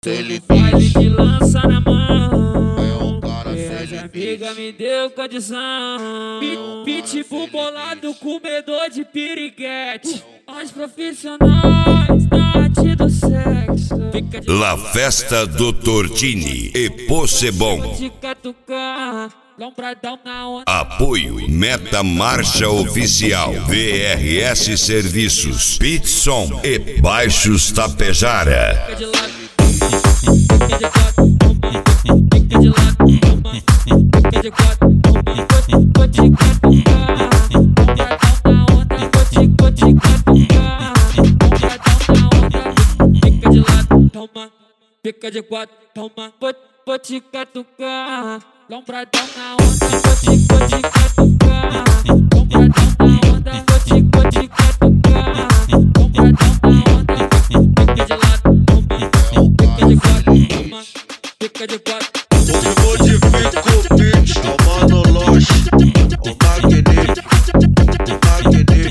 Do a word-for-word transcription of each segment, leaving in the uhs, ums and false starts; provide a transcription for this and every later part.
Ele Baile de lança na mão, é um cara e as amigas me deu condição. Pitbull bolado, comedor de piriguete. Os profissionais da arte do sexo. Fica de La Festa do Tortini e Possebon. de catucar, lombradão na onda. Apoio Meta Marcha Oficial, V R S Serviços, Pitson e Baixos Tapejara. Fica de lado, fica de quatro, fica de lado, fica de quatro, vou te catucar, lombradão na onda, vou te, vou te catucar, lombradão na onda, fica de lado, toma, fica de quatro, toma, vou, vou te catucar, lombradão na onda, vou te, vou te catucar, lombradão na onda, vou te, vou te catucar, lombradão na onda, fica de lado, toma, fica de quatro, toma, fica de quatro. O modifico pitch, é o mano Losh, o magnífico, o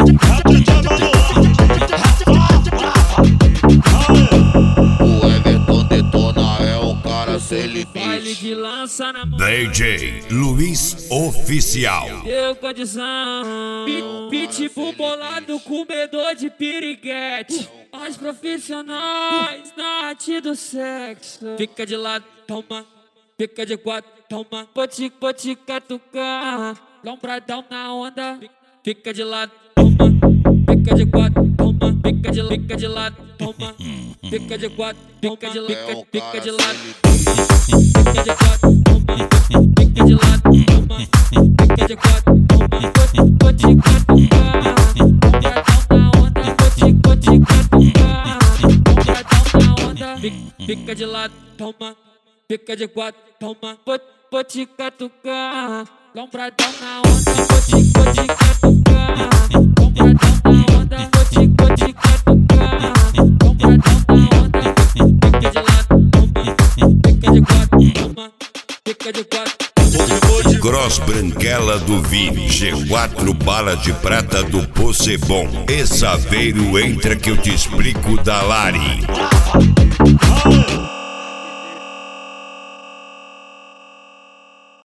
magnífico. O Everton detona, é um cara sem Baile limite. de lança na mão, D J Luiz Oficial. deu condição. Pitbull bolado, comedor de piriguete. Os profissionais da arte do sexo. Fica de lado, toma, fica de quatro, toma, vou te, vou te catucar, lombradão na onda. Fica de lado, toma, fica de quatro, toma, fica de, fica de lado, toma, fica de quatro, fica de, fica, fica de lado, fica de quatro, toma, fica de lado, toma, fica de quatro, toma, vou, vou te catucar, lombradão na onda, vou te, vou te catucar, lombradão na onda. Fica, fica de lado, toma, fica de quatro, toma, vou, vou te catucar, lombradão na onda, vou te, vou te catucar, lombradão na onda, vou te, vou te catucar, lombradão na onda, fica de lado, toma, fica de quatro, toma, fica de quatro. Cross Branquela do Vini, G quatro Bala de Prata do Possebon. E Saveiro entra que eu te explico da Lari.